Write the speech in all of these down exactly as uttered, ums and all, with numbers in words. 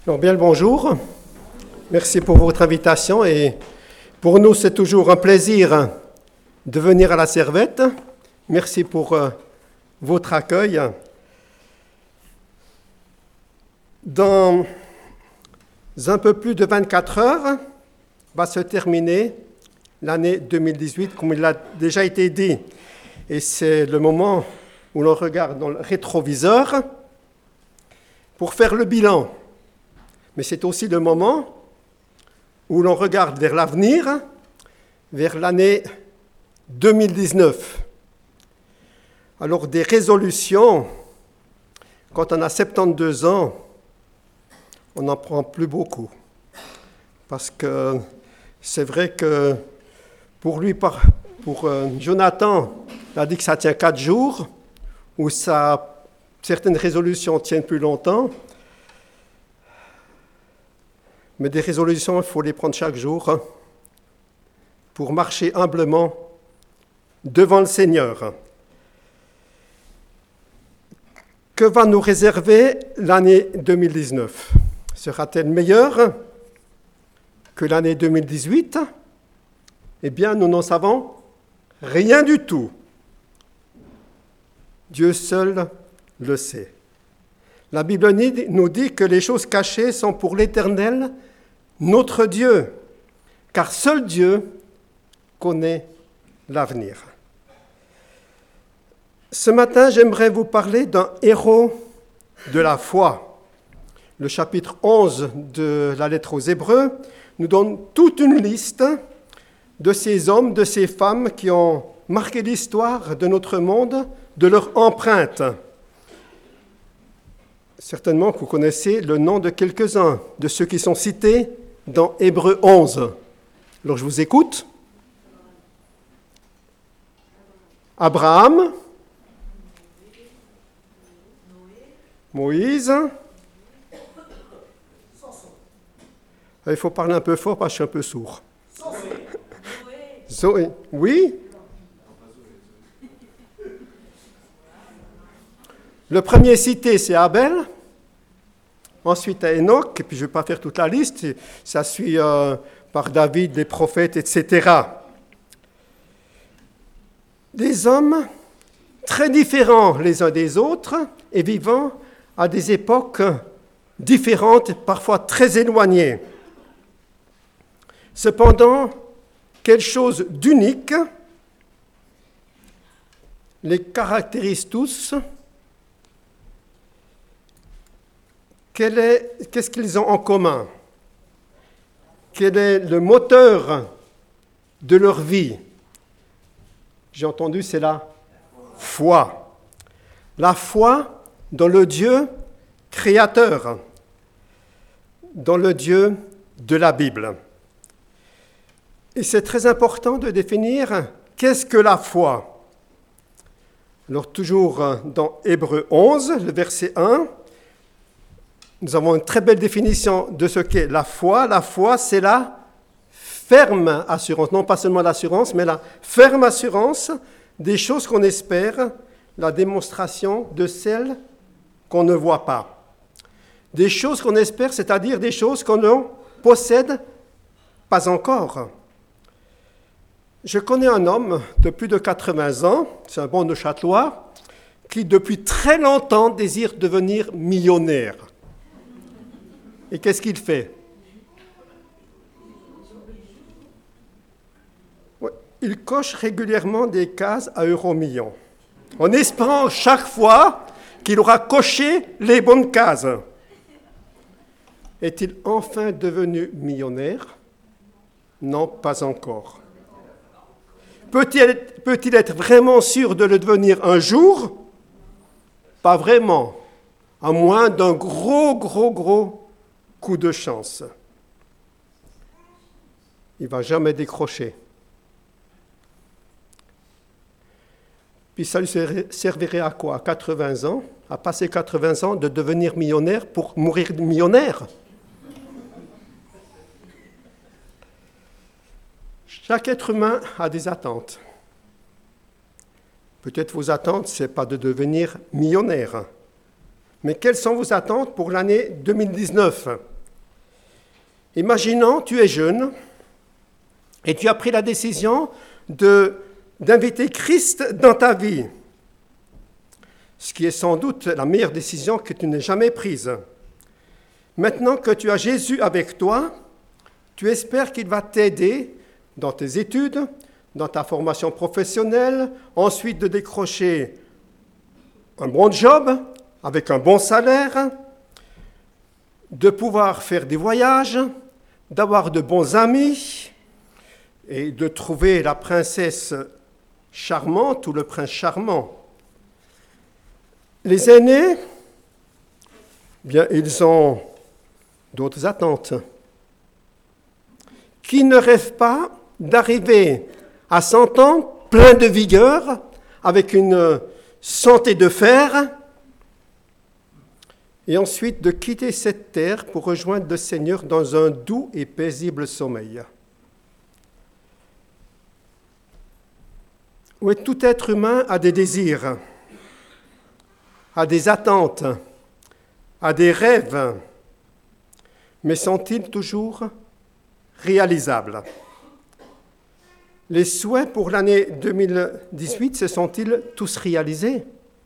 Alors, bien le bonjour, merci pour votre invitation et pour nous c'est toujours un plaisir de venir à la Servette. Merci pour euh, votre accueil. Dans un peu plus de vingt-quatre heures va se terminer l'année deux mille dix-huit comme il a déjà été dit et c'est le moment où l'on regarde dans le rétroviseur pour faire le bilan. Mais c'est aussi le moment où l'on regarde vers l'avenir, vers l'année deux mille dix-neuf. Alors des résolutions, quand on a soixante-douze ans, on n'en prend plus beaucoup. Parce que c'est vrai que pour lui, pour Jonathan, il a dit que ça tient quatre jours, ou ça, certaines résolutions tiennent plus longtemps. Mais des résolutions, il faut les prendre chaque jour hein, pour marcher humblement devant le Seigneur. Que va nous réserver l'année deux mille dix-neuf? Sera-t-elle meilleure que l'année deux mille dix-huit? Eh bien, nous n'en savons rien du tout. Dieu seul le sait. La Bible nous dit que les choses cachées sont pour l'Éternel, notre Dieu, car seul Dieu connaît l'avenir. Ce matin, j'aimerais vous parler d'un héros de la foi. Le chapitre onze de la lettre aux Hébreux nous donne toute une liste de ces hommes, de ces femmes qui ont marqué l'histoire de notre monde, de leur empreinte. Certainement que vous connaissez le nom de quelques-uns de ceux qui sont cités dans Hébreux onze. Alors je vous écoute. Abraham, Moïse. Il faut parler un peu fort parce que je suis un peu sourd. Zoé. Oui. Le premier cité, c'est Abel. Ensuite, à Enoch, et puis je ne vais pas faire toute la liste, ça suit euh, par David, les prophètes, et cetera. Des hommes très différents les uns des autres et vivant à des époques différentes, parfois très éloignées. Cependant, quelque chose d'unique les caractérise tous. Quel est, qu'est-ce qu'ils ont en commun? Quel est le moteur de leur vie? J'ai entendu, c'est la foi. La foi dans le Dieu créateur, dans le Dieu de la Bible. Et c'est très important de définir qu'est-ce que la foi. Alors toujours dans Hébreux onze, le verset un, nous avons une très belle définition de ce qu'est la foi. La foi, c'est la ferme assurance, non pas seulement l'assurance, mais la ferme assurance des choses qu'on espère, la démonstration de celles qu'on ne voit pas. Des choses qu'on espère, c'est-à-dire des choses qu'on ne possède pas encore. Je connais un homme de plus de quatre-vingts ans, c'est un bon neuchâtelois, qui depuis très longtemps désire devenir millionnaire. Et qu'est-ce qu'il fait? Ouais, il coche régulièrement des cases à euro-millions, en espérant chaque fois qu'il aura coché les bonnes cases. Est-il enfin devenu millionnaire? Non, pas encore. Peut-il être, peut-il être vraiment sûr de le devenir un jour? Pas vraiment, à moins d'un gros, gros, gros coup de chance. Il ne va jamais décrocher. Puis ça lui servirait à quoi? À quatre-vingts ans, à passer quatre-vingts ans, de devenir millionnaire pour mourir millionnaire? Chaque être humain a des attentes. Peut-être vos attentes, ce n'est pas de devenir millionnaire. Mais quelles sont vos attentes pour l'année deux mille dix-neuf? Imaginons, tu es jeune et tu as pris la décision de, d'inviter Christ dans ta vie, ce qui est sans doute la meilleure décision que tu n'aies jamais prise. Maintenant que tu as Jésus avec toi, tu espères qu'il va t'aider dans tes études, dans ta formation professionnelle, ensuite de décrocher un bon job avec un bon salaire, de pouvoir faire des voyages, d'avoir de bons amis et de trouver la princesse charmante ou le prince charmant. Les aînés, bien, ils ont d'autres attentes. Qui ne rêve pas d'arriver à cent ans plein de vigueur, avec une santé de fer, et ensuite de quitter cette terre pour rejoindre le Seigneur dans un doux et paisible sommeil. Oui, tout être humain a des désirs, a des attentes, a des rêves, mais sont-ils toujours réalisables? Les souhaits pour l'année deux mille dix-huit se sont-ils tous réalisés?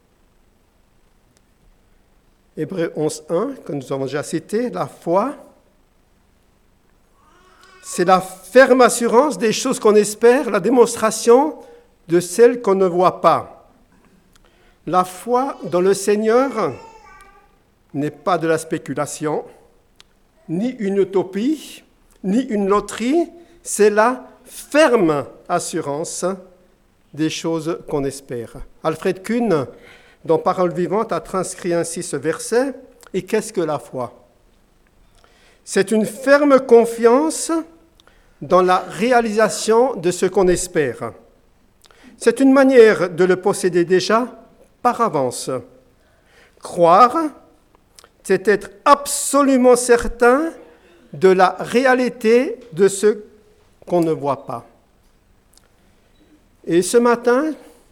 Hébreux onze, un, que nous avons déjà cité, la foi, c'est la ferme assurance des choses qu'on espère, la démonstration de celles qu'on ne voit pas. La foi dans le Seigneur n'est pas de la spéculation, ni une utopie, ni une loterie, c'est la ferme assurance des choses qu'on espère. Alfred Kuhn, dans Parole vivante, a transcrit ainsi ce verset. Et qu'est-ce que la foi? C'est une ferme confiance dans la réalisation de ce qu'on espère. C'est une manière de le posséder déjà par avance. Croire, c'est être absolument certain de la réalité de ce qu'on ne voit pas. Et ce matin,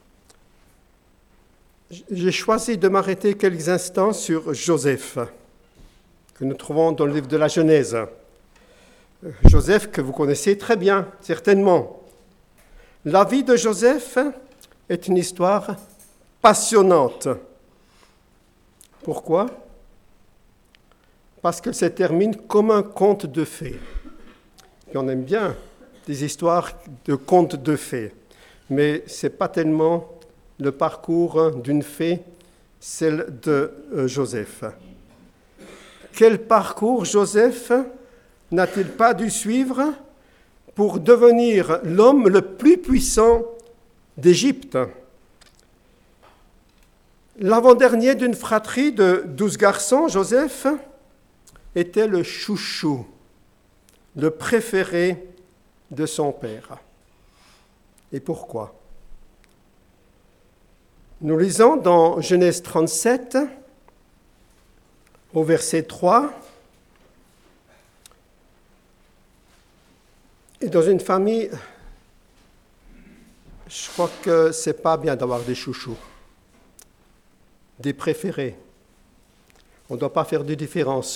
j'ai choisi de m'arrêter quelques instants sur Joseph, que nous trouvons dans le livre de la Genèse. Joseph, que vous connaissez très bien, certainement. La vie de Joseph est une histoire passionnante. Pourquoi? Parce qu'elle se termine comme un conte de fées. Et on aime bien des histoires de contes de fées, mais ce n'est pas tellement le parcours d'une fée, celle de Joseph. Quel parcours Joseph n'a-t-il pas dû suivre pour devenir l'homme le plus puissant d'Égypte? L'avant-dernier d'une fratrie de douze garçons, Joseph, était le chouchou, le préféré de son père. Et pourquoi? Nous lisons dans Genèse trente-sept, au verset trois, et dans une famille, je crois que ce n'est pas bien d'avoir des chouchous, des préférés. On ne doit pas faire de différence.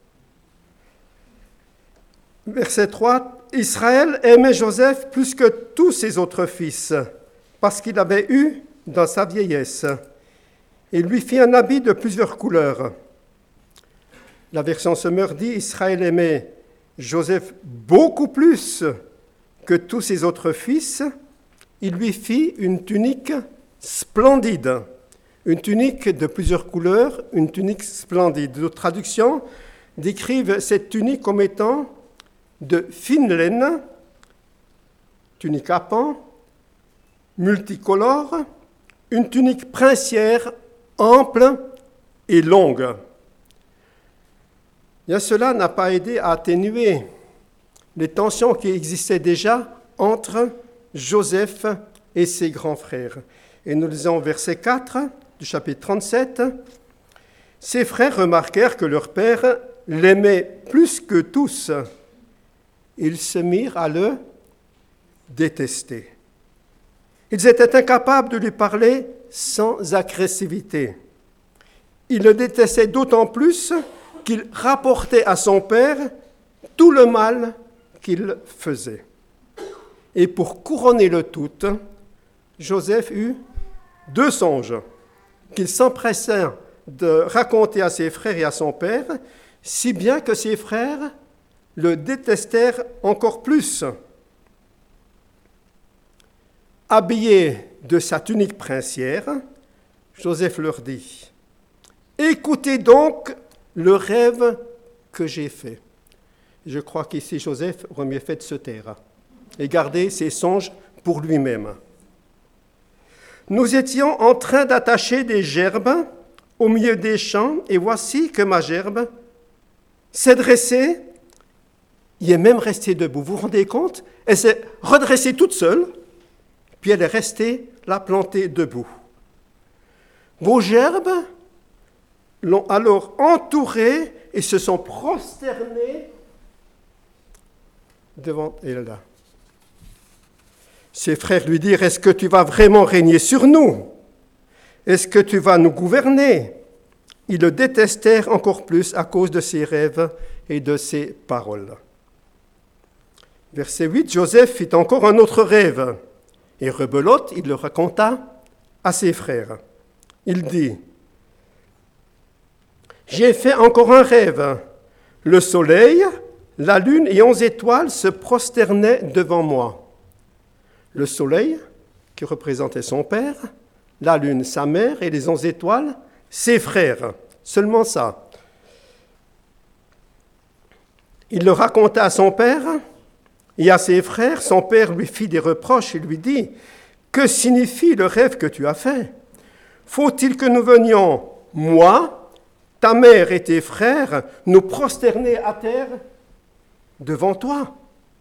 Verset trois, Israël aimait Joseph plus que tous ses autres fils, parce qu'il avait eu dans sa vieillesse. Il lui fit un habit de plusieurs couleurs. La version Semeur dit, Israël aimait Joseph beaucoup plus que tous ses autres fils. Il lui fit une tunique splendide, une tunique de plusieurs couleurs, une tunique splendide. D'autres traductions décrivent cette tunique comme étant de fine laine, tunique à pans, multicolore, une tunique princière, ample et longue. Bien, cela n'a pas aidé à atténuer les tensions qui existaient déjà entre Joseph et ses grands frères. Et nous lisons au verset quatre du chapitre trente-sept. Ses frères remarquèrent que leur père l'aimait plus que tous. Ils se mirent à le détester. Ils étaient incapables de lui parler sans agressivité. Ils le détestaient d'autant plus qu'il rapportait à son père tout le mal qu'il faisait. Et pour couronner le tout, Joseph eut deux songes qu'il s'empressa de raconter à ses frères et à son père, si bien que ses frères le détestèrent encore plus. Habillé de sa tunique princière, Joseph leur dit, « Écoutez donc le rêve que j'ai fait. » Je crois qu'ici Joseph aurait mieux fait de se taire et garder ses songes pour lui-même. « Nous étions en train d'attacher des gerbes au milieu des champs, et voici que ma gerbe s'est dressée, il est même restée debout. Vous vous rendez compte? Elle s'est redressée toute seule, puis elle est restée là plantée debout. Vos gerbes l'ont alors entourée et se sont prosternés devant elle. Ses frères lui dirent, « Est-ce que tu vas vraiment régner sur nous? Est-ce que tu vas nous gouverner ?» Ils le détestèrent encore plus à cause de ses rêves et de ses paroles. Verset huit, Joseph fit encore un autre rêve, et rebelote, il le raconta à ses frères. Il dit, « J'ai fait encore un rêve. Le soleil, la lune et onze étoiles se prosternaient devant moi. Le soleil, qui représentait son père, la lune, sa mère, et les onze étoiles, ses frères. Seulement ça. Il le raconta à son père et à ses frères. Son père lui fit des reproches et lui dit, « Que signifie le rêve que tu as fait? Faut-il que nous venions, moi, ta mère et tes frères, nous prosterner à terre devant toi ?»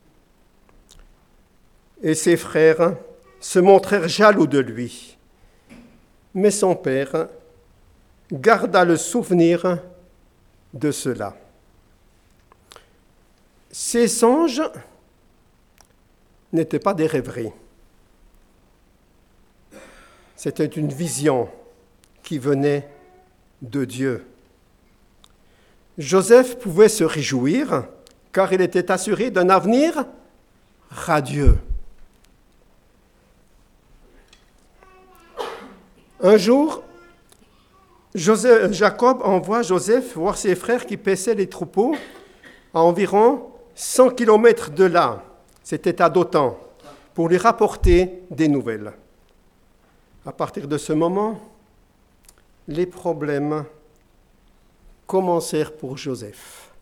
Et ses frères se montrèrent jaloux de lui. Mais son père garda le souvenir de cela. Ces songes n'étaient pas des rêveries. C'était une vision qui venait de Dieu. Joseph pouvait se réjouir car il était assuré d'un avenir radieux. Un jour, Joseph, Jacob envoie Joseph voir ses frères qui paissaient les troupeaux à environ cent kilomètres de là, c'était à Dothan, pour lui rapporter des nouvelles. À partir de ce moment, les problèmes commencèrent pour Joseph.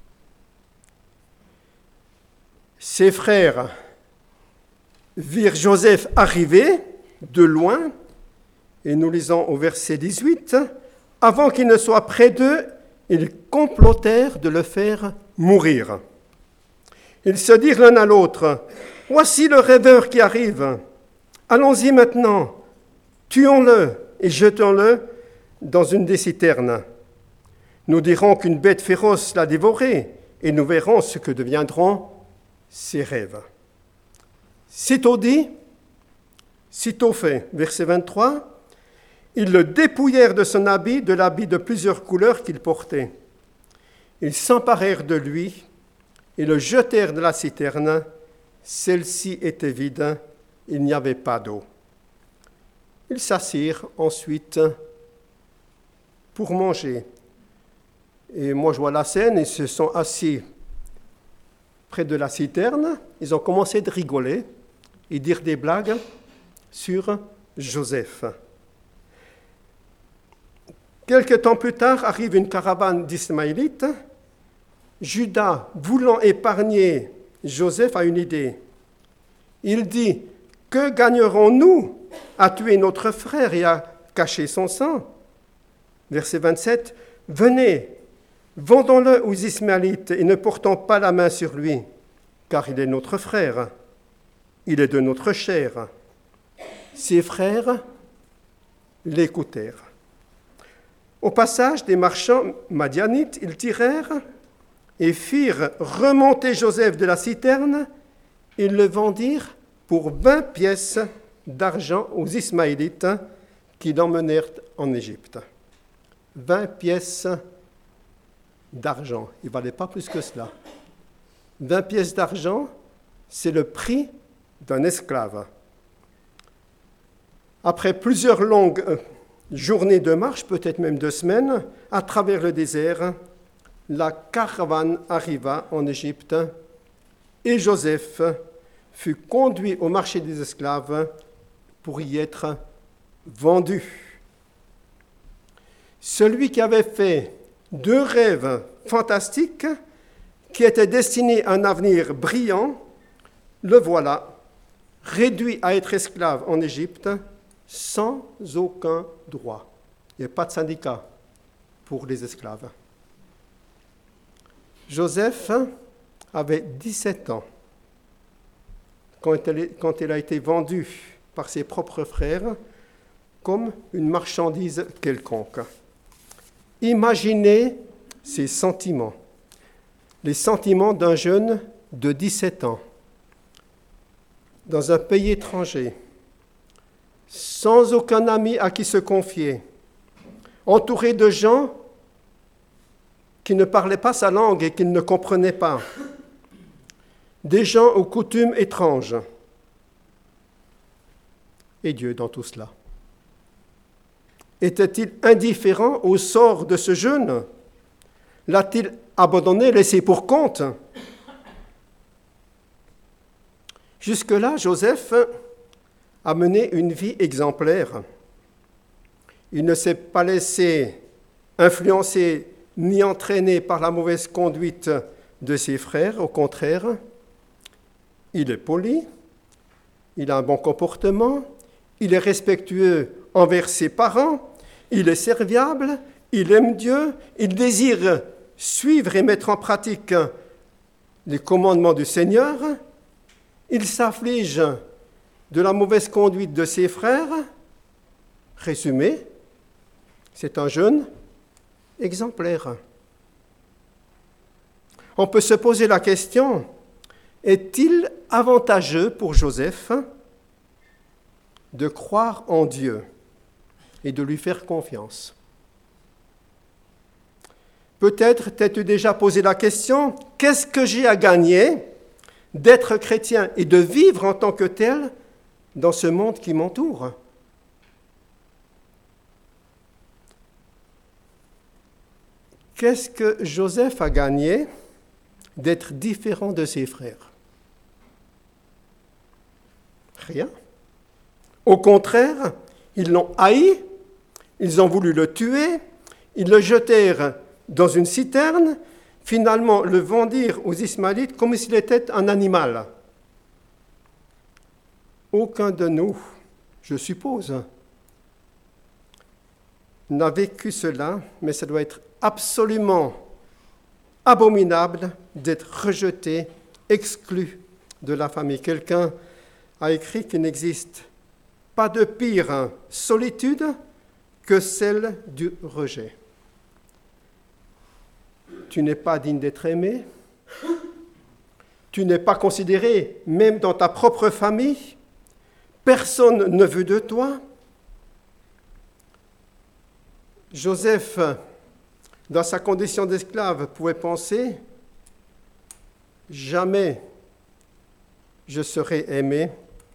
Ses frères virent Joseph arriver de loin, et nous lisons au verset dix-huit, « Avant qu'il ne soit près d'eux, ils complotèrent de le faire mourir. Ils se dirent l'un à l'autre, « Voici le rêveur qui arrive. Allons-y maintenant, tuons-le et jetons-le dans une des citernes. Nous dirons qu'une bête féroce l'a dévoré, et nous verrons ce que deviendront ses rêves. » Sitôt dit, sitôt fait. Verset vingt-trois, ils le dépouillèrent de son habit, de l'habit de plusieurs couleurs qu'il portait. Ils s'emparèrent de lui et le jetèrent de la citerne. Celle-ci était vide, il n'y avait pas d'eau. Ils s'assirent ensuite pour manger. Et moi, je vois la scène, ils se sont assis près de la citerne. Ils ont commencé de rigoler et dire des blagues sur Joseph. Quelque temps plus tard, arrive une caravane d'Ismaélites. Judas, voulant épargner Joseph, a une idée. Il dit, « Que gagnerons-nous à tuer notre frère et à cacher son sang ?» Verset vingt-sept, « Venez, vendons-le aux Ismaélites et ne portons pas la main sur lui, car il est notre frère, il est de notre chair. » Ses frères l'écoutèrent. Au passage des marchands madianites, ils tirèrent et firent remonter Joseph de la citerne. Ils le vendirent pour vingt pièces d'argent aux Ismaélites qui l'emmenèrent en Égypte. vingt pièces d'argent. Il ne valait pas plus que cela. vingt pièces d'argent, c'est le prix d'un esclave. Après plusieurs longues journées de marche, peut-être même deux semaines, à travers le désert, la caravane arriva en Égypte et Joseph fut conduit au marché des esclaves pour y être vendu. Celui qui avait fait deux rêves fantastiques, qui étaient destinés à un avenir brillant, le voilà, réduit à être esclave en Égypte sans aucun droit. Il n'y a pas de syndicat pour les esclaves. Joseph avait dix-sept ans quand il a été vendu par ses propres frères comme une marchandise quelconque. Imaginez ses sentiments, les sentiments d'un jeune de dix-sept ans, dans un pays étranger, sans aucun ami à qui se confier, entouré de gens qui ne parlaient pas sa langue et qu'il ne comprenait pas, des gens aux coutumes étranges. Et Dieu dans tout cela? Était-il indifférent au sort de ce jeune? L'a-t-il abandonné, laissé pour compte? Jusque-là, Joseph a mené une vie exemplaire. Il ne s'est pas laissé influencer ni entraîné par la mauvaise conduite de ses frères. Au contraire, il est poli, il a un bon comportement, il est respectueux envers ses parents, il est serviable, il aime Dieu, il désire suivre et mettre en pratique les commandements du Seigneur, il s'afflige de la mauvaise conduite de ses frères. Résumé, c'est un jeune exemplaire. On peut se poser la question, est-il avantageux pour Joseph de croire en Dieu et de lui faire confiance? Peut-être t'es-tu déjà posé la question, qu'est-ce que j'ai à gagner d'être chrétien et de vivre en tant que tel dans ce monde qui m'entoure? Qu'est-ce que Joseph a gagné d'être différent de ses frères? Rien. Au contraire, ils l'ont haï, ils ont voulu le tuer, ils le jetèrent dans une citerne, finalement le vendirent aux Ismaélites comme s'il était un animal. Aucun de nous, je suppose, n'a vécu cela, mais ça doit être absolument abominable d'être rejeté, exclu de la famille. Quelqu'un a écrit qu'il n'existe pas de pire solitude que celle du rejet. Tu n'es pas digne d'être aimé, tu n'es pas considéré même dans ta propre famille, personne ne veut de toi. Joseph, dans sa condition d'esclave, pouvait penser « Jamais je serai aimé,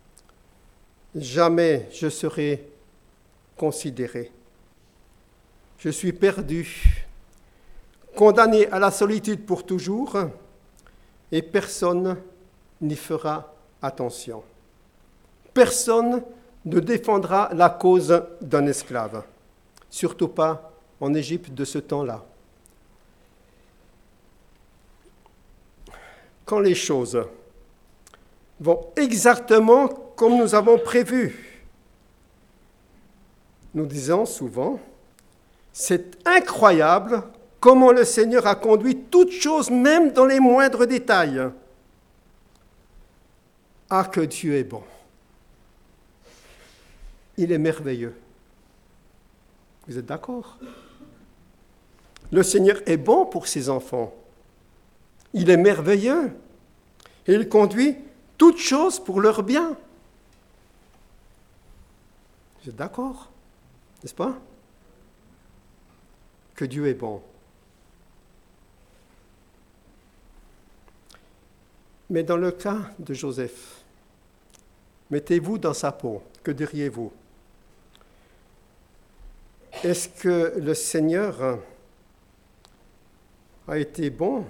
jamais je serai considéré. Je suis perdu, condamné à la solitude pour toujours, et personne n'y fera attention. Personne ne défendra la cause d'un esclave, surtout pas en Égypte de ce temps-là. Quand les choses vont exactement comme nous avons prévu, nous disons souvent, c'est incroyable comment le Seigneur a conduit toutes choses, même dans les moindres détails. Ah, que Dieu est bon. Il est merveilleux. Vous êtes d'accord? Le Seigneur est bon pour ses enfants. Il est merveilleux. Et il conduit toutes choses pour leur bien. Vous êtes d'accord? N'est-ce pas? Que Dieu est bon. Mais dans le cas de Joseph, mettez-vous dans sa peau. Que diriez-vous? Est-ce que le Seigneur a été bon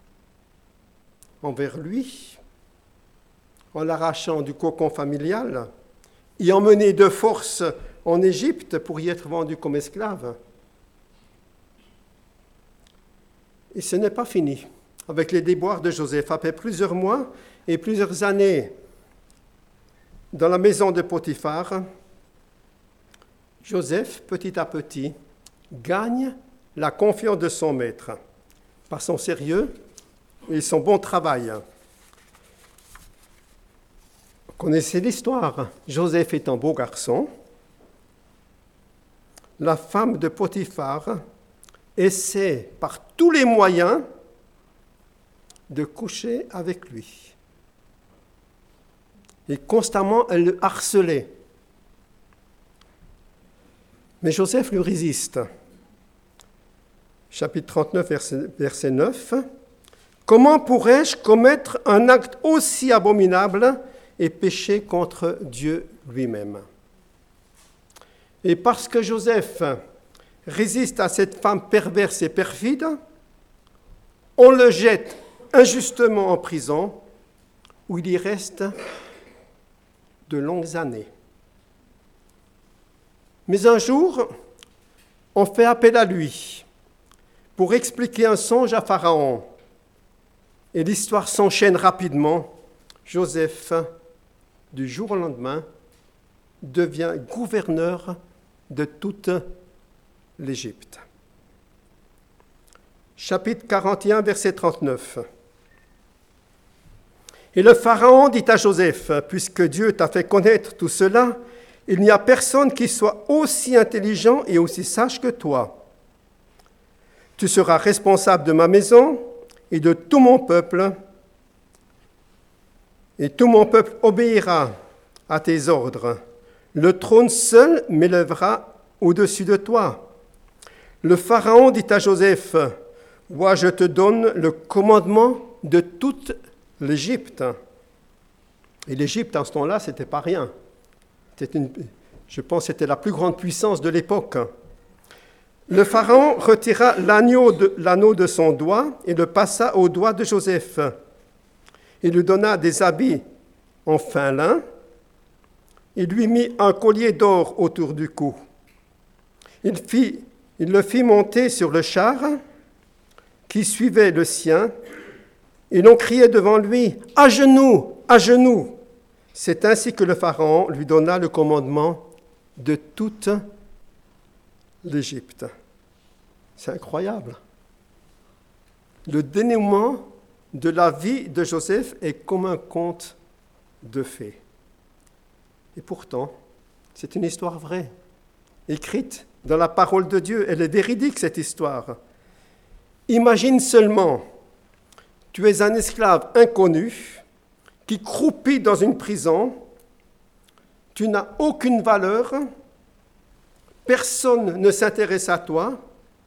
envers lui en l'arrachant du cocon familial et emmené de force en Égypte pour y être vendu comme esclave? Et ce n'est pas fini avec les déboires de Joseph. Après plusieurs mois et plusieurs années dans la maison de Potiphar, Joseph, petit à petit, gagne la confiance de son maître par son sérieux et son bon travail. Vous connaissez l'histoire. Joseph est un beau garçon. La femme de Potiphar essaie par tous les moyens de coucher avec lui. Et constamment, elle le harcelait. Mais Joseph lui résiste. Chapitre trente-neuf, verset, verset neuf. « Comment pourrais-je commettre un acte aussi abominable et pécher contre Dieu lui-même » Et parce que Joseph résiste à cette femme perverse et perfide, on le jette injustement en prison, où il y reste de longues années. Mais un jour, on fait appel à lui pour expliquer un songe à Pharaon. Et l'histoire s'enchaîne rapidement. Joseph, du jour au lendemain, devient gouverneur de toute l'Égypte. Chapitre quarante et un, verset trente-neuf. Et le Pharaon dit à Joseph, « Puisque Dieu t'a fait connaître tout cela, il n'y a personne qui soit aussi intelligent et aussi sage que toi. Tu seras responsable de ma maison et de tout mon peuple, et tout mon peuple obéira à tes ordres. Le trône seul m'élèvera au-dessus de toi. » Le Pharaon dit à Joseph, « Moi, je te donne le commandement de toute l'Égypte. » Et l'Égypte, en ce temps-là, ce n'était pas rien. C'était une, je pense que c'était la plus grande puissance de l'époque. Le Pharaon retira l'agneau de, l'anneau de son doigt et le passa au doigt de Joseph. Il lui donna des habits en fin lin. Il lui mit un collier d'or autour du cou. Il, fit, il le fit monter sur le char qui suivait le sien. Et l'on criait devant lui, « À genoux, à genoux !» C'est ainsi que le Pharaon lui donna le commandement de toute l'Égypte. C'est incroyable. Le dénouement de la vie de Joseph est comme un conte de fées. Et pourtant, c'est une histoire vraie, écrite dans la parole de Dieu. Elle est véridique, cette histoire. Imagine seulement, tu es un esclave inconnu qui croupit dans une prison, tu n'as aucune valeur, personne ne s'intéresse à toi,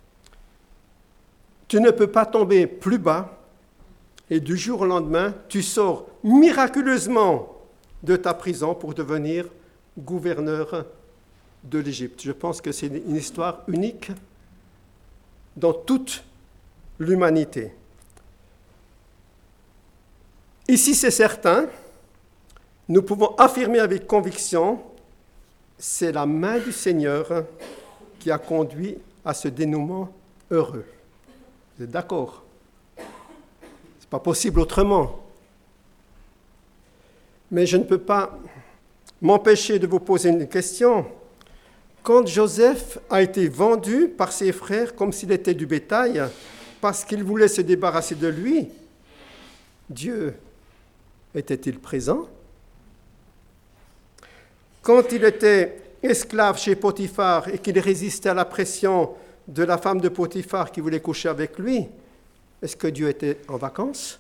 tu ne peux pas tomber plus bas, et du jour au lendemain, tu sors miraculeusement de ta prison pour devenir gouverneur de l'Égypte. Je pense que c'est une histoire unique dans toute l'humanité. Ici, c'est certain, nous pouvons affirmer avec conviction, c'est la main du Seigneur qui a conduit à ce dénouement heureux. Vous êtes d'accord? Ce n'est pas possible autrement. Mais je ne peux pas m'empêcher de vous poser une question. Quand Joseph a été vendu par ses frères comme s'il était du bétail, parce qu'ils voulaient se débarrasser de lui, Dieu était-il présent? Quand il était esclave chez Potiphar et qu'il résistait à la pression de la femme de Potiphar qui voulait coucher avec lui, est-ce que Dieu était en vacances?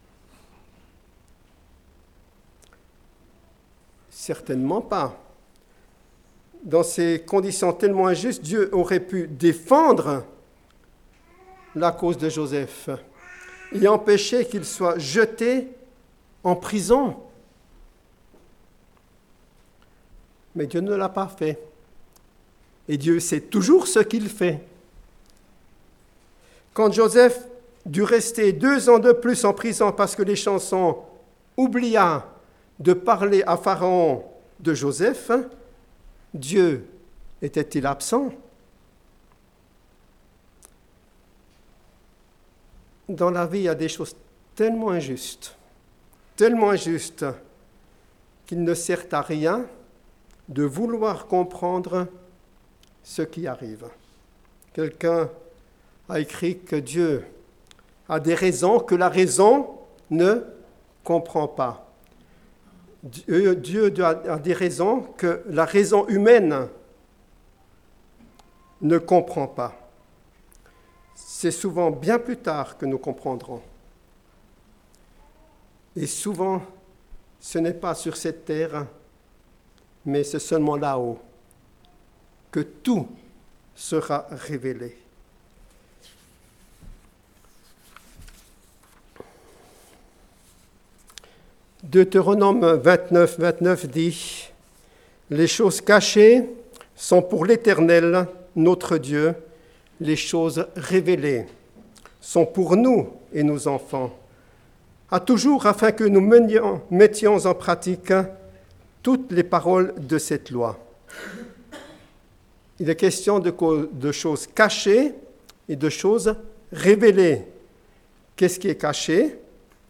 Certainement pas. Dans ces conditions tellement injustes, Dieu aurait pu défendre la cause de Joseph et empêcher qu'il soit jeté en prison. Mais Dieu ne l'a pas fait. Et Dieu sait toujours ce qu'il fait. Quand Joseph dut rester deux ans de plus en prison parce que les chansons oublia de parler à Pharaon de Joseph, Dieu était-il absent? Dans la vie, il y a des choses tellement injustes, tellement injustes, qu'il ne sert à rien de vouloir comprendre ce qui arrive. Quelqu'un a écrit que Dieu a des raisons que la raison ne comprend pas. Dieu, Dieu a des raisons que la raison humaine ne comprend pas. C'est souvent bien plus tard que nous comprendrons. Et souvent, ce n'est pas sur cette terre, mais c'est seulement là-haut que tout sera révélé. Deutéronome vingt-neuf, vingt-neuf dit « Les choses cachées sont pour l'Éternel, notre Dieu, les choses révélées sont pour nous et nos enfants, à toujours afin que nous menions, mettions en pratique toutes les paroles de cette loi. » Il est question de, de choses cachées et de choses révélées. Qu'est-ce qui est caché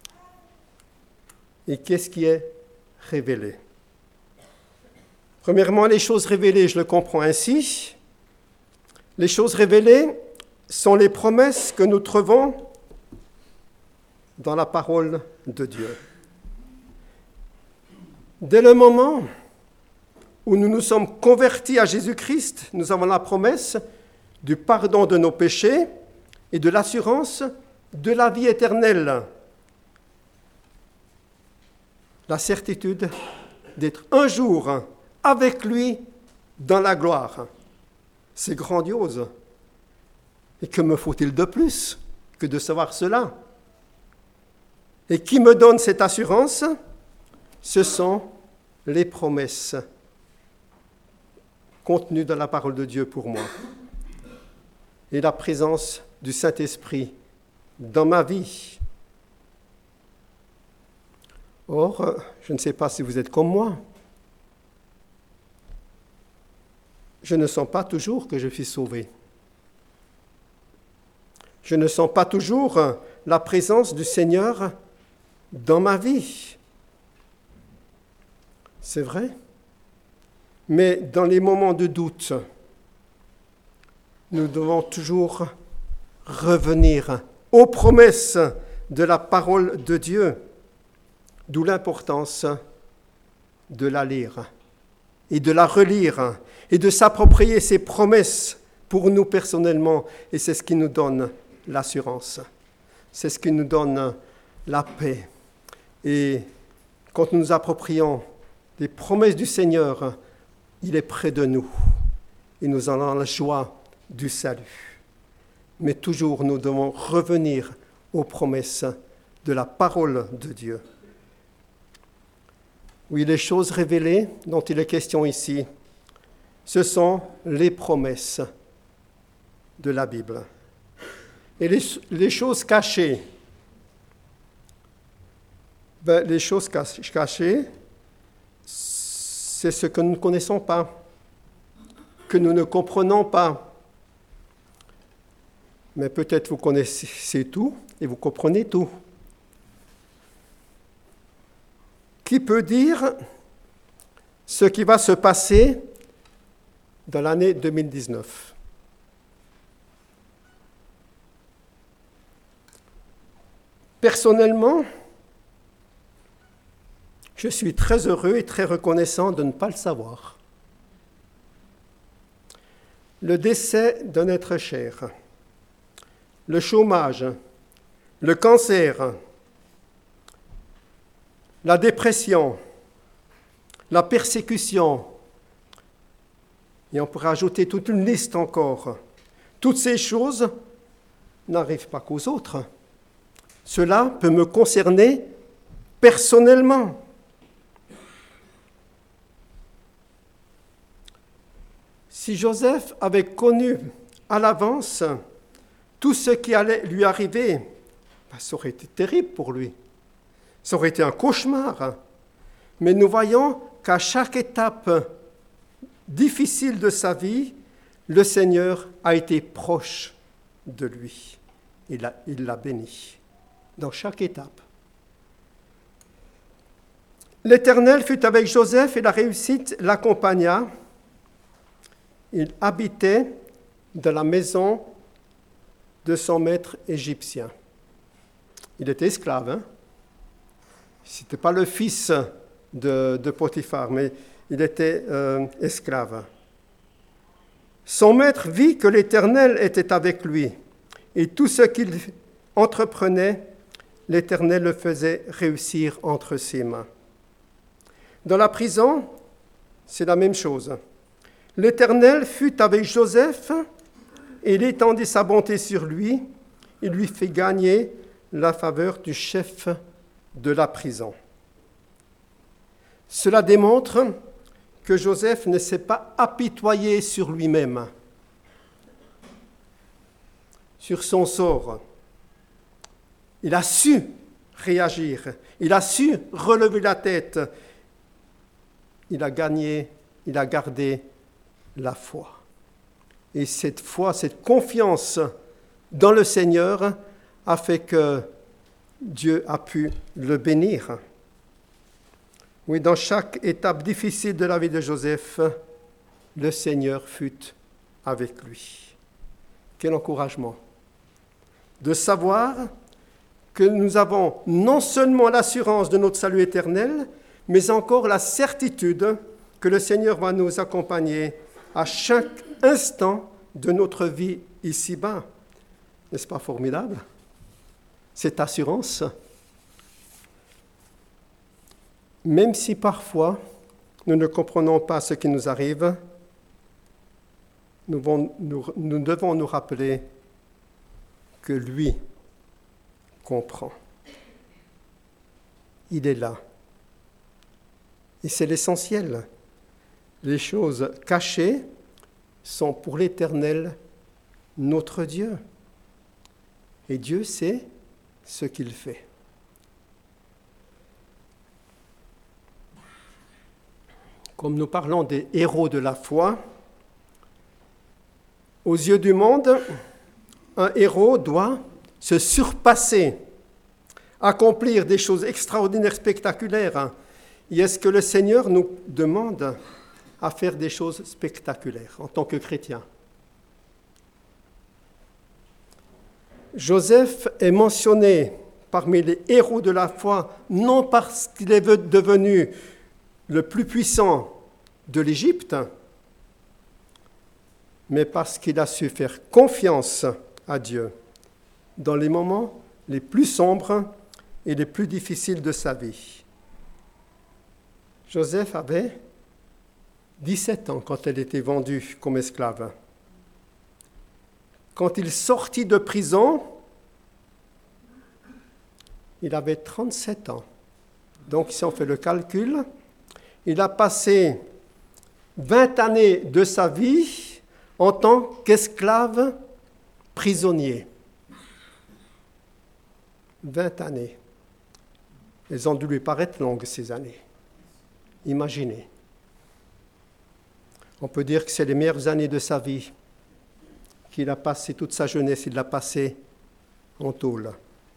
et qu'est-ce qui est révélé? Premièrement, les choses révélées, je le comprends ainsi. Les choses révélées sont les promesses que nous trouvons dans la parole de Dieu. Dès le moment où nous nous sommes convertis à Jésus-Christ, nous avons la promesse du pardon de nos péchés et de l'assurance de la vie éternelle. La certitude d'être un jour avec lui dans la gloire. C'est grandiose. Et que me faut-il de plus que de savoir cela? Et qui me donne cette assurance? Ce sont les promesses contenues dans la parole de Dieu pour moi. Et la présence du Saint-Esprit dans ma vie. Or, je ne sais pas si vous êtes comme moi. Je ne sens pas toujours que je suis sauvé. Je ne sens pas toujours la présence du Seigneur dans ma vie. C'est vrai. Mais dans les moments de doute, nous devons toujours revenir aux promesses de la parole de Dieu, d'où l'importance de la lire et de la relire et de s'approprier ces promesses pour nous personnellement. Et c'est ce qui nous donne l'assurance. C'est ce qui nous donne la paix. Et quand nous nous approprions les promesses du Seigneur, il est près de nous et nous avons la joie du salut. Mais toujours, nous devons revenir aux promesses de la parole de Dieu. Oui, les choses révélées dont il est question ici, ce sont les promesses de la Bible. Et les, les choses cachées, ben, les choses cachées, c'est ce que nous ne connaissons pas, que nous ne comprenons pas. Mais peut-être vous connaissez tout et vous comprenez tout. Qui peut dire ce qui va se passer dans l'année deux mille dix-neuf? Personnellement, je suis très heureux et très reconnaissant de ne pas le savoir. Le décès d'un être cher, le chômage, le cancer, la dépression, la persécution, et on pourrait ajouter toute une liste encore. Toutes ces choses n'arrivent pas qu'aux autres. Cela peut me concerner personnellement. Si Joseph avait connu à l'avance tout ce qui allait lui arriver, ben, ça aurait été terrible pour lui. Ça aurait été un cauchemar. Mais nous voyons qu'à chaque étape difficile de sa vie, le Seigneur a été proche de lui. Il l'a, il l'a béni dans chaque étape. L'Éternel fut avec Joseph et la réussite l'accompagna. Il habitait dans la maison de son maître égyptien. Il était esclave, hein? Ce n'était pas le fils de, de Potiphar, mais il était euh, esclave. Son maître vit que l'Éternel était avec lui, et tout ce qu'il entreprenait, l'Éternel le faisait réussir entre ses mains. Dans la prison, c'est la même chose. L'Éternel fut avec Joseph, et il étendit sa bonté sur lui, il lui fit gagner la faveur du chef de la prison. Cela démontre que Joseph ne s'est pas apitoyé sur lui-même, sur son sort. Il a su réagir, il a su relever la tête, il a gagné, il a gardé la foi. Et cette foi, cette confiance dans le Seigneur a fait que Dieu a pu le bénir. Oui, dans chaque étape difficile de la vie de Joseph, le Seigneur fut avec lui. Quel encouragement de savoir que nous avons non seulement l'assurance de notre salut éternel, mais encore la certitude que le Seigneur va nous accompagner à chaque instant de notre vie ici-bas. N'est-ce pas formidable, cette assurance? Même si parfois nous ne comprenons pas ce qui nous arrive, nous, vont, nous, nous devons nous rappeler que lui comprend. Il est là. Et c'est l'essentiel. Les choses cachées sont pour l'Éternel notre Dieu. Et Dieu sait ce qu'il fait. Comme nous parlons des héros de la foi, aux yeux du monde, un héros doit se surpasser, accomplir des choses extraordinaires, spectaculaires. Et est-ce que le Seigneur nous demande à faire des choses spectaculaires en tant que chrétiens? Joseph est mentionné parmi les héros de la foi, non parce qu'il est devenu le plus puissant de l'Égypte, mais parce qu'il a su faire confiance à Dieu dans les moments les plus sombres et les plus difficiles de sa vie. Joseph avait dix-sept ans quand il était vendu comme esclave. Quand il sortit de prison, il avait trente-sept ans. Donc, si on fait le calcul, il a passé vingt années de sa vie en tant qu'esclave prisonnier. vingt années. Elles ont dû lui paraître longues, ces années. Imaginez. On peut dire que c'est les meilleures années de sa vie qu'il a passé, toute sa jeunesse, il l'a passé en tôle.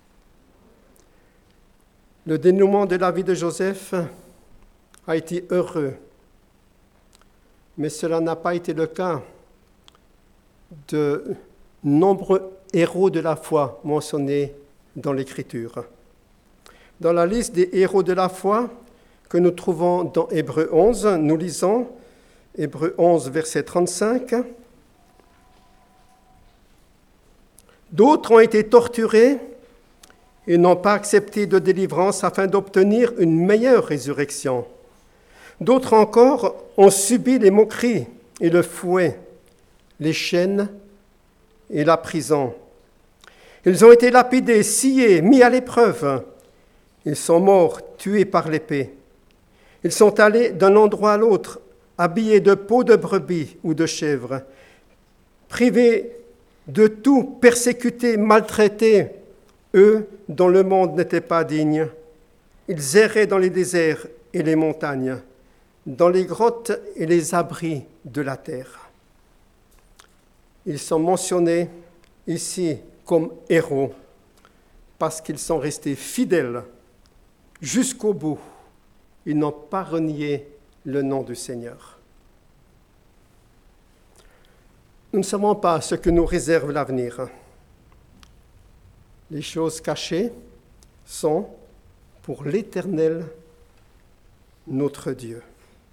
Le dénouement de la vie de Joseph a été heureux, mais cela n'a pas été le cas de nombreux héros de la foi mentionnés dans l'Écriture. Dans la liste des héros de la foi que nous trouvons dans Hébreux onze, nous lisons Hébreux onze, verset trente-cinq. D'autres ont été torturés et n'ont pas accepté de délivrance afin d'obtenir une meilleure résurrection. D'autres encore ont subi les moqueries et le fouet, les chaînes et la prison. Ils ont été lapidés, sciés, mis à l'épreuve, Ils sont morts, tués par l'épée. Ils sont allés d'un endroit à l'autre, habillés de peaux de brebis ou de chèvres, privés de tout, persécutés, maltraités, eux dont le monde n'était pas digne. Ils erraient dans les déserts et les montagnes, dans les grottes et les abris de la terre. Ils sont mentionnés ici comme héros parce qu'ils sont restés fidèles jusqu'au bout. Ils n'ont pas renié le nom du Seigneur. Nous ne savons pas ce que nous réserve l'avenir. Les choses cachées sont pour l'Éternel, notre Dieu.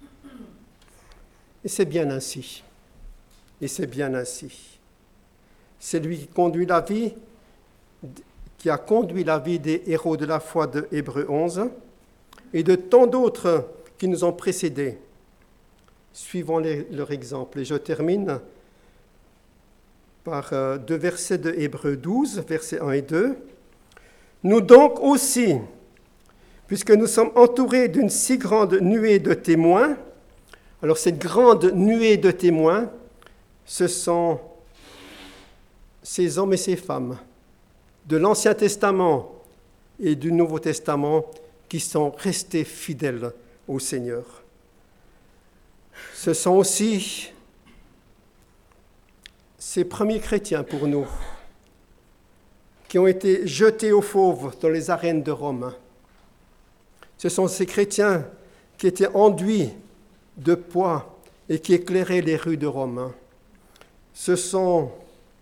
Et c'est bien ainsi. Et c'est bien ainsi. C'est lui qui conduit la vie, qui a conduit la vie des héros de la foi de Hébreux onze et de tant d'autres qui nous ont précédés. Suivons les, leur exemple. Et je termine par euh, deux versets de Hébreux douze, versets un et deux. Nous donc aussi, puisque nous sommes entourés d'une si grande nuée de témoins, alors cette grande nuée de témoins, ce sont ces hommes et ces femmes de l'Ancien Testament et du Nouveau Testament qui sont restés fidèles au Seigneur. Ce sont aussi ces premiers chrétiens pour nous qui ont été jetés aux fauves dans les arènes de Rome. Ce sont ces chrétiens qui étaient enduits de poids et qui éclairaient les rues de Rome. Ce sont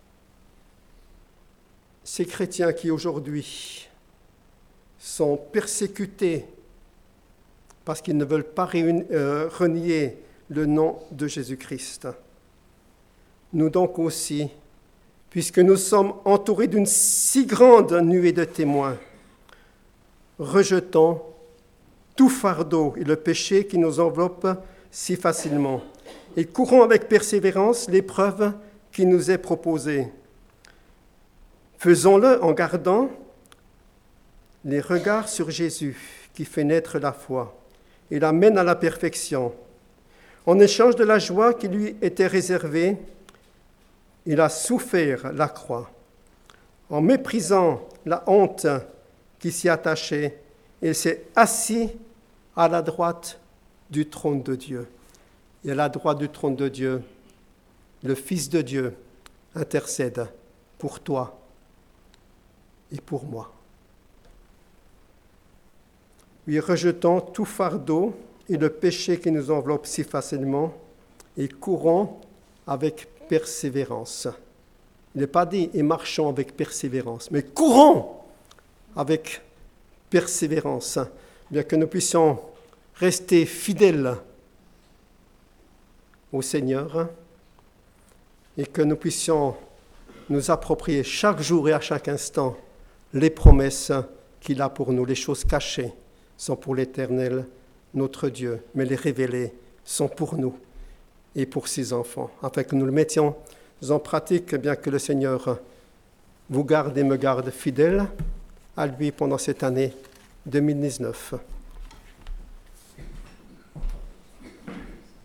ces chrétiens qui aujourd'hui sont persécutés parce qu'ils ne veulent pas réuni- euh, renier le nom de Jésus-Christ. Nous donc aussi, puisque nous sommes entourés d'une si grande nuée de témoins, rejetons tout fardeau et le péché qui nous enveloppe si facilement, et courons avec persévérance l'épreuve qui nous est proposée. Faisons-le en gardant les regards sur Jésus qui fait naître la foi et l'amène à la perfection. En échange de la joie qui lui était réservée, il a souffert la croix. En méprisant la honte qui s'y attachait, il s'est assis à la droite du trône de Dieu. Et à la droite du trône de Dieu, le Fils de Dieu intercède pour toi et pour moi. Oui, rejetons tout fardeau et le péché qui nous enveloppe si facilement et courons avec persévérance. Il n'est pas dit « et marchons avec persévérance », mais courons avec persévérance, bien que nous puissions rester fidèles au Seigneur et que nous puissions nous approprier chaque jour et à chaque instant les promesses qu'il a pour nous. Les choses cachées sont pour l'Éternel, notre Dieu, mais les révélées sont pour nous et pour ses enfants, afin que nous le mettions en pratique, bien que le Seigneur vous garde et me garde fidèle à lui pendant cette année deux mille dix-neuf.